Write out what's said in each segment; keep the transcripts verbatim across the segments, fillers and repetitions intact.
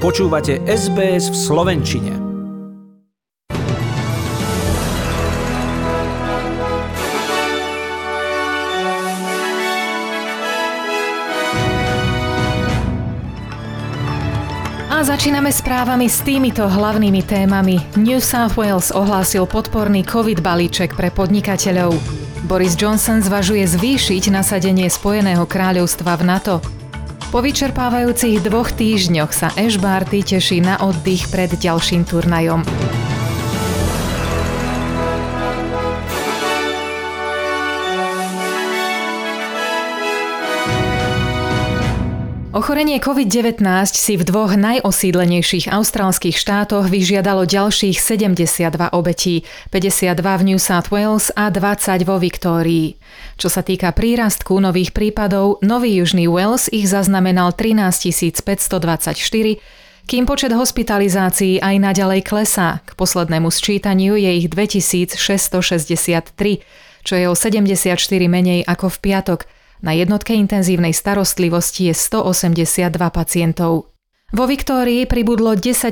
Počúvate es bé es v slovenčine. A začíname správami s týmito hlavnými témami. New South Wales ohlásil podporný COVID balíček pre podnikateľov. Boris Johnson zvažuje zvýšiť nasadenie Spojeného kráľovstva v NATO. Po vyčerpávajúcich dvoch týždňoch sa Ash Barty teší na oddych pred ďalším turnajom. Ochorenie covid devätnásť si v dvoch najosídlenejších austrálskych štátoch vyžiadalo ďalších sedemdesiatdva obetí, päťdesiatdva v New South Wales a dvadsať vo Viktórii. Čo sa týka prírastku nových prípadov, Nový Južný Wales ich zaznamenal trinásťtisícpäťstodvadsaťštyri, kým počet hospitalizácií aj naďalej klesá. K poslednému sčítaniu je ich dvetisícšesťstošesťdesiattri, čo je o sedemdesiatštyri menej ako v piatok. Na jednotke intenzívnej starostlivosti je stoosemdesiatdva pacientov. Vo Viktórii pribudlo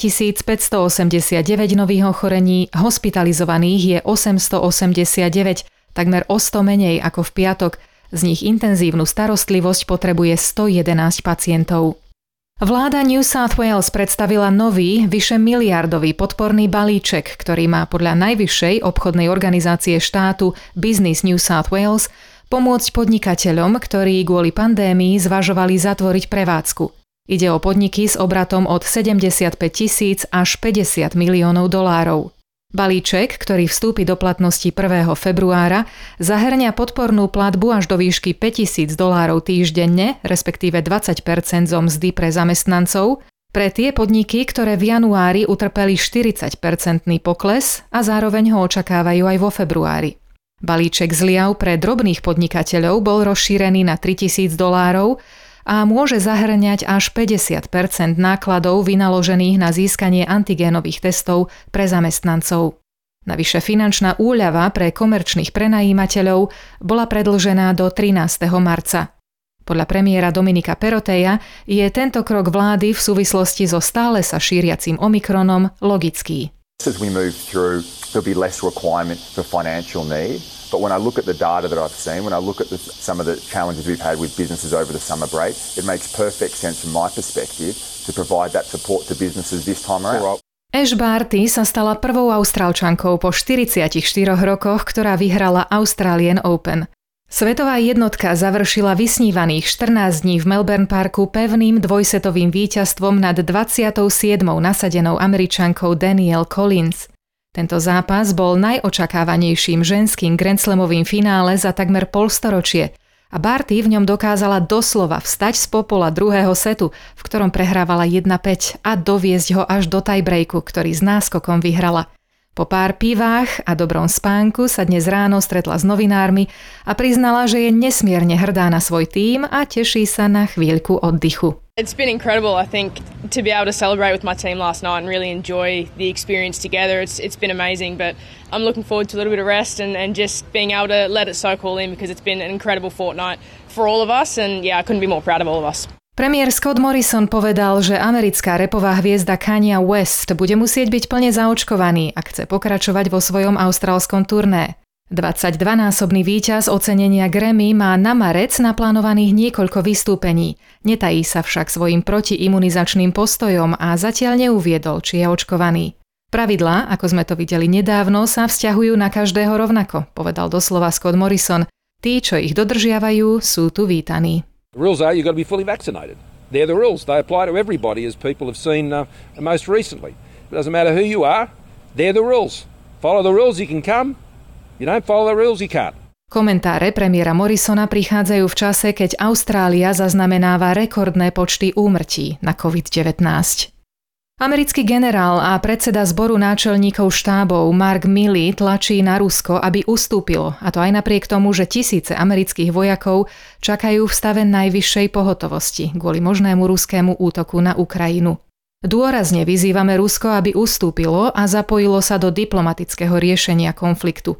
desaťtisícpäťstoosemdesiatdeväť nových ochorení, hospitalizovaných je osemstoosemdesiatdeväť, takmer o sto menej ako v piatok. Z nich intenzívnu starostlivosť potrebuje stojedenásť pacientov. Vláda New South Wales predstavila nový, vyše miliardový podporný balíček, ktorý má podľa najvyššej obchodnej organizácie štátu Business New South Wales pomôcť podnikateľom, ktorí kvôli pandémii zvažovali zatvoriť prevádzku. Ide o podniky s obratom od sedemdesiatpäť tisíc až päťdesiat miliónov dolárov. Balíček, ktorý vstúpi do platnosti prvého februára, zahŕňa podpornú platbu až do výšky päťtisíc dolárov týždenne, respektíve dvadsať percent zo mzdy pre zamestnancov, pre tie podniky, ktoré v januári utrpeli štyridsať percentný pokles a zároveň ho očakávajú aj vo februári. Balíček zliav pre drobných podnikateľov bol rozšírený na tritisíc dolárov a môže zahŕňať až päťdesiat percent nákladov vynaložených na získanie antigénových testov pre zamestnancov. Navyše finančná úľava pre komerčných prenajímateľov bola predĺžená do trinásteho marca. Podľa premiéra Dominika Perrotteja je tento krok vlády v súvislosti so stále sa šíriacim Omikronom logický. As we move through, there'll be less requirement for financial need. But when I look at the data that I've seen, when I look at the, some of the challenges we've had with businesses over the summer break, it makes perfect sense from my perspective to provide that support to businesses this time around. Ash Barty sa stala prvou Austrálčankou po štyridsiatich štyroch rokoch, ktorá vyhrala Australian Open. Svetová jednotka završila vysnívaných štrnásť dní v Melbourne Parku pevným dvojsetovým víťazstvom nad dvadsiatou siedmou nasadenou Američankou Danielle Collins. Tento zápas bol najočakávanejším ženským grandslamovým finále za takmer polstoročie a Barty v ňom dokázala doslova vstať z popola druhého setu, v ktorom prehrávala jedna päť a doviesť ho až do tiebreaku, ktorý s náskokom vyhrala. Po pár pivách a dobrom spánku sa dnes ráno stretla s novinármi a priznala, že je nesmierne hrdá na svoj tím a teší sa na chvíľku oddychu. It's been incredible, I think, to be able to celebrate with my team last night and really enjoy the experience together. It's it's been amazing, but I'm looking forward to a little bit of rest and, and just being able to let it soak all in because it's been an incredible fortnight for all of us and yeah, I couldn't be more proud of all of us. Premiér Scott Morrison povedal, že americká rapová hviezda Kanye West bude musieť byť plne zaočkovaný, ak chce pokračovať vo svojom austrálskom turné. dvadsaťdvanásobný víťaz ocenenia Grammy má na marec naplánovaných niekoľko vystúpení. Netají sa však svojim protiimunizačným postojom a zatiaľ neuviedol, či je očkovaný. Pravidlá, ako sme to videli nedávno, sa vzťahujú na každého rovnako, povedal doslova Scott Morrison. Tí, čo ich dodržiavajú, sú tu vítaní. The rules are you've got to be fully vaccinated. They're the rules. They apply to everybody, as people have seen uh, most recently. It doesn't matter who you are. They're the rules. Follow the rules, you can come. You don't follow the rules, you can't. Komentáre premiéra Morrisona prichádzajú v čase, keď Austrália zaznamenáva rekordné počty úmrtí na covid devätnásť. Americký generál a predseda zboru náčelníkov štábov Mark Milley tlačí na Rusko, aby ustúpilo, a to aj napriek tomu, že tisíce amerických vojakov čakajú v stave najvyššej pohotovosti kvôli možnému ruskému útoku na Ukrajinu. Dôrazne vyzývame Rusko, aby ustúpilo a zapojilo sa do diplomatického riešenia konfliktu.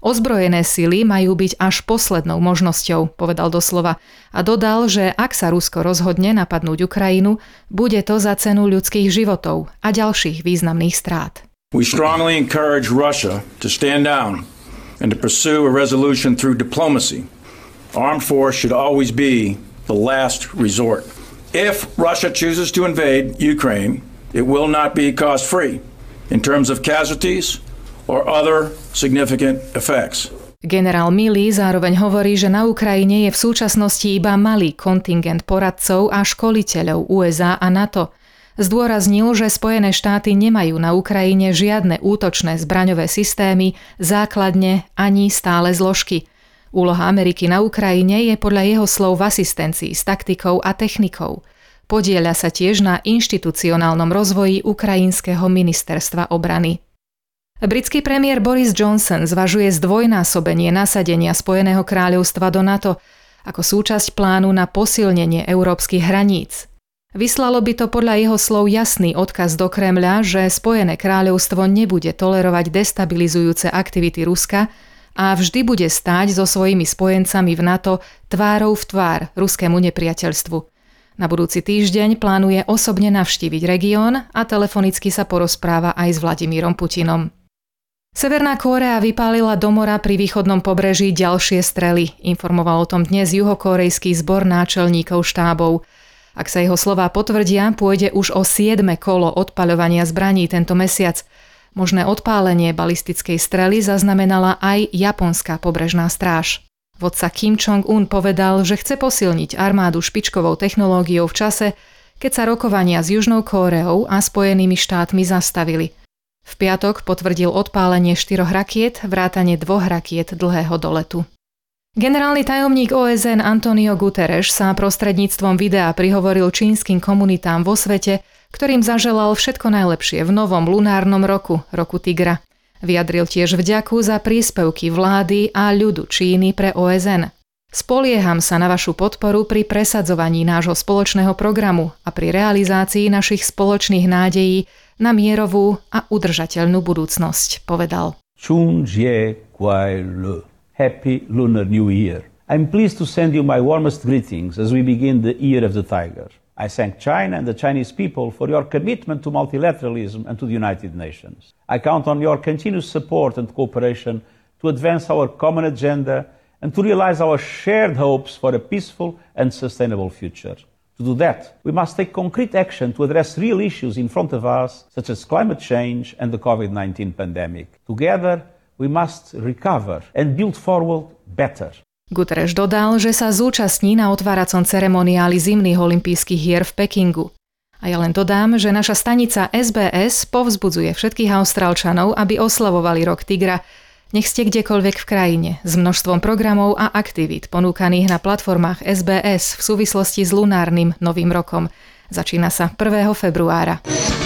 Ozbrojené sily majú byť až poslednou možnosťou, povedal doslova, a dodal, že ak sa Rusko rozhodne napadnúť Ukrajinu, bude to za cenu ľudských životov a ďalších významných strát. We strongly encourage Russia to stand down and to pursue a resolution through diplomacy. Armed force should always be the last resort. If Russia chooses to invade Ukraine, it will not be cost-free in terms of casualties or other significant effects. Generál Milley zároveň hovorí, že na Ukrajine je v súčasnosti iba malý kontingent poradcov a školiteľov ú es á a NATO. Zdôraznil, že Spojené štáty nemajú na Ukrajine žiadne útočné zbraňové systémy, základne ani stále zložky. Úloha Ameriky na Ukrajine je podľa jeho slov v asistencii s taktikou a technikou. Podieľa sa tiež na inštitucionálnom rozvoji ukrajinského ministerstva obrany. Britský premiér Boris Johnson zvažuje zdvojnásobenie nasadenia Spojeného kráľovstva do NATO ako súčasť plánu na posilnenie európskych hraníc. Vyslalo by to podľa jeho slov jasný odkaz do Kremľa, že Spojené kráľovstvo nebude tolerovať destabilizujúce aktivity Ruska a vždy bude stáť so svojimi spojencami v NATO tvárou v tvár ruskému nepriateľstvu. Na budúci týždeň plánuje osobne navštíviť región a telefonicky sa porozpráva aj s Vladimírom Putinom. Severná Kórea vypálila do mora pri východnom pobreží ďalšie strely, informoval o tom dnes juhokórejský zbor náčelníkov štábov. Ak sa jeho slová potvrdia, pôjde už o siedme kolo odpaľovania zbraní tento mesiac. Možné odpálenie balistickej strely zaznamenala aj japonská pobrežná stráž. Vodca Kim Jong-un povedal, že chce posilniť armádu špičkovou technológiou v čase, keď sa rokovania s Južnou Kóreou a Spojenými štátmi zastavili. V piatok potvrdil odpálenie štyroch rakiet, vrátane dvoch rakiet dlhého doletu. Generálny tajomník ó es en Antonio Guterres sa prostredníctvom videa prihovoril čínskym komunitám vo svete, ktorým zaželal všetko najlepšie v novom lunárnom roku, roku tigra. Vyjadril tiež vďaku za príspevky vlády a ľudu Číny pre ó es en. Spolieham sa na vašu podporu pri presadzovaní nášho spoločného programu a pri realizácii našich spoločných nádejí na mierovú a udržateľnú budúcnosť, povedal. Chun Jie Kuai Le. Happy Lunar New Year. I'm pleased to send you my warmest greetings as we begin the Year of the Tiger. I thank China and the Chinese people for your commitment to multilateralism and to the United Nations. I count on your continuous support and cooperation to advance our common agenda and to realize our shared hopes for a peaceful and sustainable future. To do that, we must take concrete action to address real issues in front of us, such as climate change and the covid nineteen pandemic. Together, we must recover and build forward better. Guterres dodal, že sa zúčastní na otváracom ceremoniáli zimných olympijských hier v Pekingu. A ja len dodám, že naša stanica es bé es povzbudzuje všetkých Austrálčanov, aby oslavovali rok tigra, nech ste kdekoľvek v krajine, s množstvom programov a aktivít ponúkaných na platformách es bé es v súvislosti s lunárnym novým rokom. Začína sa prvého februára.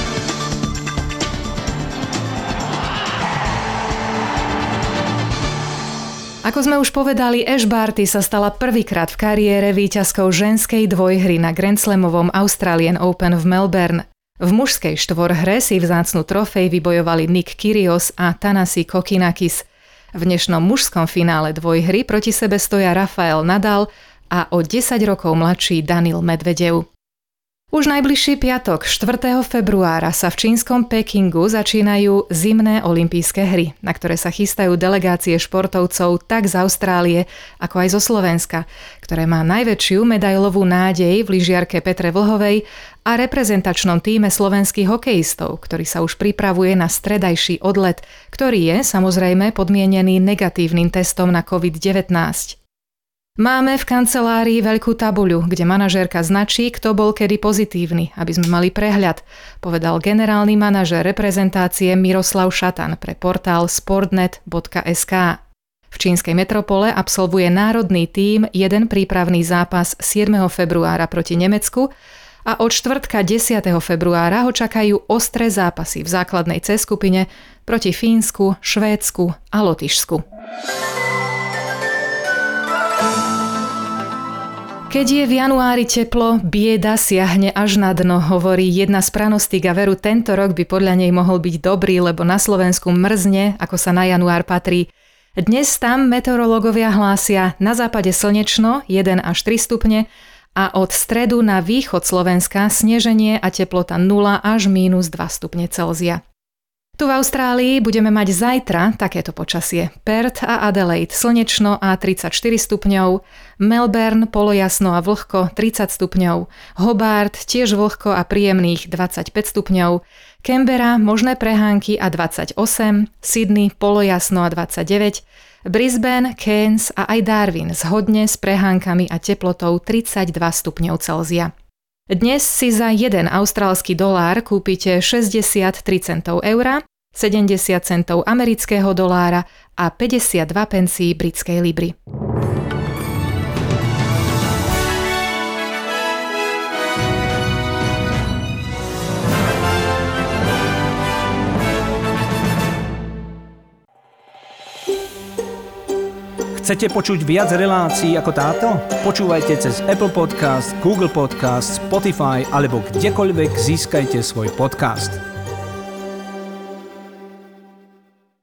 Ako sme už povedali, Ash Barty sa stala prvýkrát v kariére víťazkou ženskej dvojhry na Grand Slamovom Australian Open v Melbourne. V mužskej štvorhre si vzácnu trofej vybojovali Nick Kyrgios a Thanasi Kokinakis. V dnešnom mužskom finále dvojhry proti sebe stoja Rafael Nadal a o desať rokov mladší Daniil Medvedev. Už najbližší piatok, štvrtého februára, sa v čínskom Pekingu začínajú zimné olympijské hry, na ktoré sa chystajú delegácie športovcov tak z Austrálie, ako aj zo Slovenska, ktoré má najväčšiu medailovú nádej v lyžiarke Petre Vlhovej a reprezentačnom tíme slovenských hokejistov, ktorý sa už pripravuje na stredajší odlet, ktorý je samozrejme podmienený negatívnym testom na covid devätnásť. Máme v kancelárii veľkú tabuľu, kde manažérka značí, kto bol kedy pozitívny, aby sme mali prehľad, povedal generálny manažér reprezentácie Miroslav Šatan pre portál sportnet bodka es ká. V čínskej metropole absolvuje národný tím jeden prípravný zápas siedmeho februára proti Nemecku a od štvrtka desiateho februára ho čakajú ostré zápasy v základnej C skupine proti Fínsku, Švédsku a Lotyšsku. Keď je v januári teplo, bieda siahne až na dno, hovorí jedna z pranostík a veru tento rok by podľa nej mohol byť dobrý, lebo na Slovensku mrzne, ako sa na január patrí. Dnes tam meteorológovia hlásia na západe slnečno jeden až tri stupne a od stredu na východ Slovenska sneženie a teplota nula až mínus dva stupne Celzia. Tu v Austrálii budeme mať zajtra takéto počasie. Perth a Adelaide slnečno a tridsaťštyri stupňov, Melbourne polojasno a vlhko tridsať stupňov, Hobart tiež vlhko a príjemných dvadsaťpäť stupňov, Canberra možné prehánky a dvadsaťosem, Sydney polojasno a dvadsaťdeväť, Brisbane, Cairns a aj Darwin zhodne s prehánkami a teplotou tridsaťdva stupňov Celzia. Dnes si za jeden austrálsky dolár kúpite šesťdesiattri centov eura, sedemdesiat centov amerického dolára a päťdesiatdva pencí britskej libry. Chcete počuť viac relácií ako táto? Počúvajte cez Apple Podcast, Google Podcast, Spotify alebo kdekoľvek získajte svoj podcast.